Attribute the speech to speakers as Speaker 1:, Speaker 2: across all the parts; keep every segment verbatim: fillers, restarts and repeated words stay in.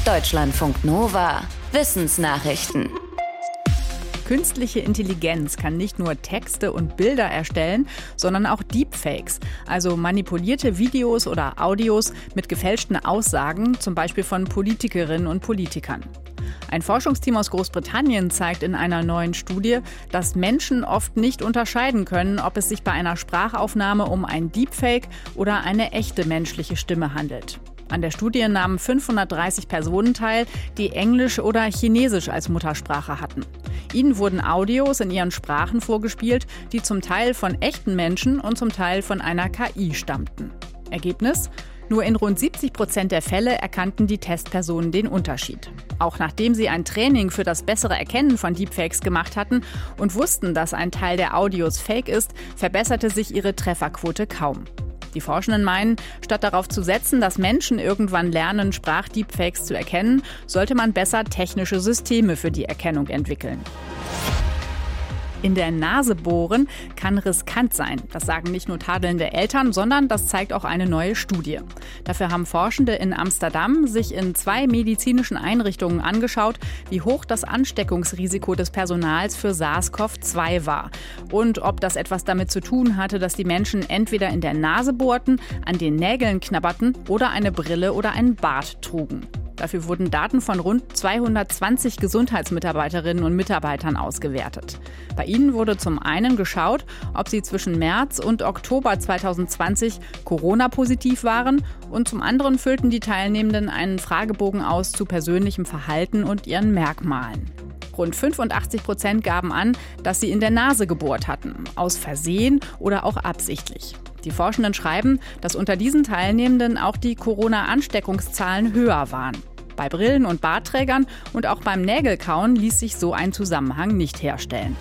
Speaker 1: Deutschlandfunk Nova. Wissensnachrichten.
Speaker 2: Künstliche Intelligenz kann nicht nur Texte und Bilder erstellen, sondern auch Deepfakes, also manipulierte Videos oder Audios mit gefälschten Aussagen, zum Beispiel von Politikerinnen und Politikern. Ein Forschungsteam aus Großbritannien zeigt in einer neuen Studie, dass Menschen oft nicht unterscheiden können, ob es sich bei einer Sprachaufnahme um ein Deepfake oder eine echte menschliche Stimme handelt. An der Studie nahmen fünfhundertdreißig Personen teil, die Englisch oder Chinesisch als Muttersprache hatten. Ihnen wurden Audios in ihren Sprachen vorgespielt, die zum Teil von echten Menschen und zum Teil von einer K I stammten. Ergebnis? Nur in rund siebzig Prozent der Fälle erkannten die Testpersonen den Unterschied. Auch nachdem sie ein Training für das bessere Erkennen von Deepfakes gemacht hatten und wussten, dass ein Teil der Audios fake ist, verbesserte sich ihre Trefferquote kaum. Die Forschenden meinen, statt darauf zu setzen, dass Menschen irgendwann lernen, Sprachdeepfakes zu erkennen, sollte man besser technische Systeme für die Erkennung entwickeln. In der Nase bohren kann riskant sein. Das sagen nicht nur tadelnde Eltern, sondern das zeigt auch eine neue Studie. Dafür haben Forschende in Amsterdam sich in zwei medizinischen Einrichtungen angeschaut, wie hoch das Ansteckungsrisiko des Personals für SARS-C o V zwei war und ob das etwas damit zu tun hatte, dass die Menschen entweder in der Nase bohrten, an den Nägeln knabberten oder eine Brille oder einen Bart trugen. Dafür wurden Daten von rund zweihundertzwanzig Gesundheitsmitarbeiterinnen und Mitarbeitern ausgewertet. Bei ihnen wurde zum einen geschaut, ob sie zwischen März und Oktober zweitausendzwanzig Corona-positiv waren, und zum anderen füllten die Teilnehmenden einen Fragebogen aus zu persönlichem Verhalten und ihren Merkmalen. Rund fünfundachtzig Prozent gaben an, dass sie in der Nase gebohrt hatten, aus Versehen oder auch absichtlich. Die Forschenden schreiben, dass unter diesen Teilnehmenden auch die Corona-Ansteckungszahlen höher waren. Bei Brillen- und Bartträgern und auch beim Nägelkauen ließ sich so ein Zusammenhang nicht herstellen.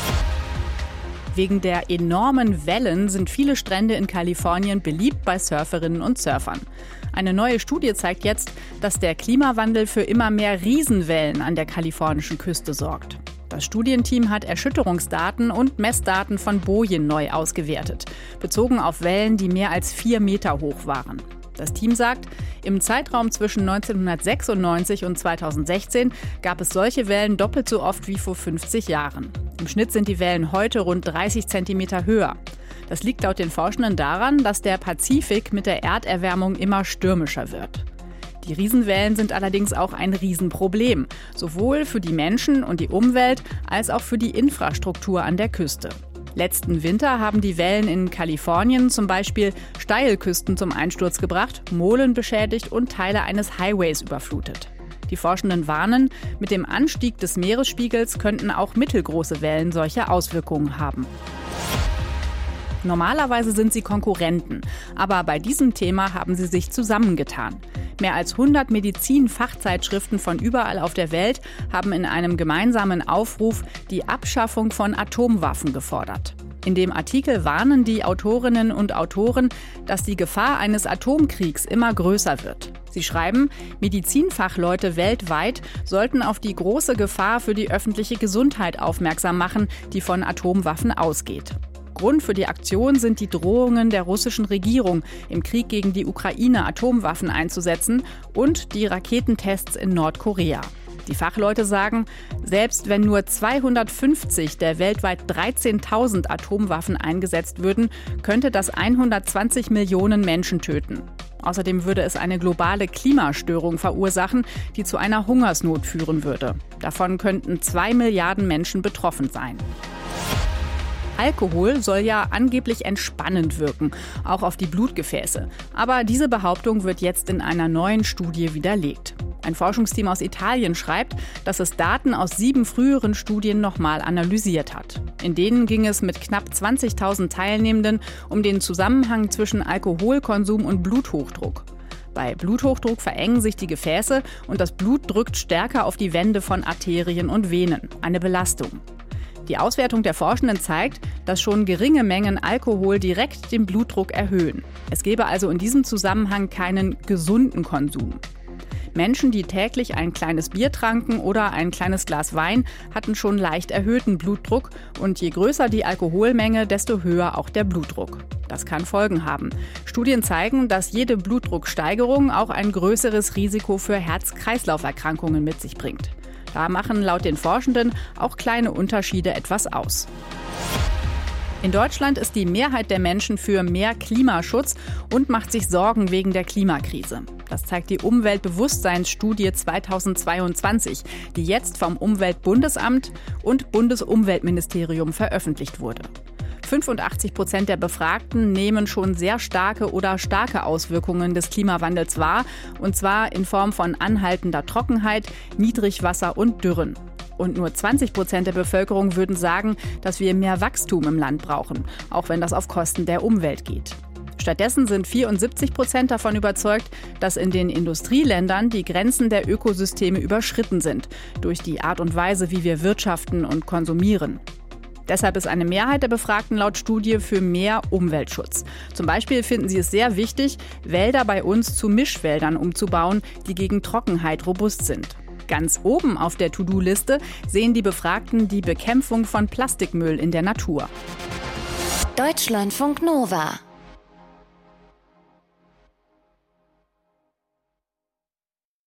Speaker 2: Wegen der enormen Wellen sind viele Strände in Kalifornien beliebt bei Surferinnen und Surfern. Eine neue Studie zeigt jetzt, dass der Klimawandel für immer mehr Riesenwellen an der kalifornischen Küste sorgt. Das Studienteam hat Erschütterungsdaten und Messdaten von Bojen neu ausgewertet, bezogen auf Wellen, die mehr als vier Meter hoch waren. Das Team sagt, im Zeitraum zwischen neunzehnhundertsechsundneunzig und zweitausendsechzehn gab es solche Wellen doppelt so oft wie vor fünfzig Jahren. Im Schnitt sind die Wellen heute rund dreißig Zentimeter höher. Das liegt laut den Forschenden daran, dass der Pazifik mit der Erderwärmung immer stürmischer wird. Die Riesenwellen sind allerdings auch ein Riesenproblem, sowohl für die Menschen und die Umwelt als auch für die Infrastruktur an der Küste. Letzten Winter haben die Wellen in Kalifornien zum Beispiel Steilküsten zum Einsturz gebracht, Molen beschädigt und Teile eines Highways überflutet. Die Forschenden warnen, mit dem Anstieg des Meeresspiegels könnten auch mittelgroße Wellen solche Auswirkungen haben. Normalerweise sind sie Konkurrenten, aber bei diesem Thema haben sie sich zusammengetan. Mehr als hundert Medizin-Fachzeitschriften von überall auf der Welt haben in einem gemeinsamen Aufruf die Abschaffung von Atomwaffen gefordert. In dem Artikel warnen die Autorinnen und Autoren, dass die Gefahr eines Atomkriegs immer größer wird. Sie schreiben, Medizinfachleute weltweit sollten auf die große Gefahr für die öffentliche Gesundheit aufmerksam machen, die von Atomwaffen ausgeht. Grund für die Aktion sind die Drohungen der russischen Regierung, im Krieg gegen die Ukraine Atomwaffen einzusetzen, und die Raketentests in Nordkorea. Die Fachleute sagen, selbst wenn nur zweihundertfünfzig der weltweit dreizehntausend Atomwaffen eingesetzt würden, könnte das hundertzwanzig Millionen Menschen töten. Außerdem würde es eine globale Klimastörung verursachen, die zu einer Hungersnot führen würde. Davon könnten zwei Milliarden Menschen betroffen sein. Alkohol soll ja angeblich entspannend wirken, auch auf die Blutgefäße. Aber diese Behauptung wird jetzt in einer neuen Studie widerlegt. Ein Forschungsteam aus Italien schreibt, dass es Daten aus sieben früheren Studien nochmal analysiert hat. In denen ging es mit knapp zwanzigtausend Teilnehmenden um den Zusammenhang zwischen Alkoholkonsum und Bluthochdruck. Bei Bluthochdruck verengen sich die Gefäße und das Blut drückt stärker auf die Wände von Arterien und Venen. Eine Belastung. Die Auswertung der Forschenden zeigt, dass schon geringe Mengen Alkohol direkt den Blutdruck erhöhen. Es gebe also in diesem Zusammenhang keinen gesunden Konsum. Menschen, die täglich ein kleines Bier tranken oder ein kleines Glas Wein, hatten schon leicht erhöhten Blutdruck und je größer die Alkoholmenge, desto höher auch der Blutdruck. Das kann Folgen haben. Studien zeigen, dass jede Blutdrucksteigerung auch ein größeres Risiko für Herz-Kreislauf-Erkrankungen mit sich bringt. Da machen laut den Forschenden auch kleine Unterschiede etwas aus. In Deutschland ist die Mehrheit der Menschen für mehr Klimaschutz und macht sich Sorgen wegen der Klimakrise. Das zeigt die Umweltbewusstseinsstudie zweitausendzweiundzwanzig, die jetzt vom Umweltbundesamt und Bundesumweltministerium veröffentlicht wurde. fünfundachtzig Prozent der Befragten nehmen schon sehr starke oder starke Auswirkungen des Klimawandels wahr, und zwar in Form von anhaltender Trockenheit, Niedrigwasser und Dürren. Und nur zwanzig Prozent der Bevölkerung würden sagen, dass wir mehr Wachstum im Land brauchen, auch wenn das auf Kosten der Umwelt geht. Stattdessen sind vierundsiebzig Prozent davon überzeugt, dass in den Industrieländern die Grenzen der Ökosysteme überschritten sind, durch die Art und Weise, wie wir wirtschaften und konsumieren. Deshalb ist eine Mehrheit der Befragten laut Studie für mehr Umweltschutz. Zum Beispiel finden sie es sehr wichtig, Wälder bei uns zu Mischwäldern umzubauen, die gegen Trockenheit robust sind. Ganz oben auf der To-Do-Liste sehen die Befragten die Bekämpfung von Plastikmüll in der Natur.
Speaker 1: Deutschlandfunk Nova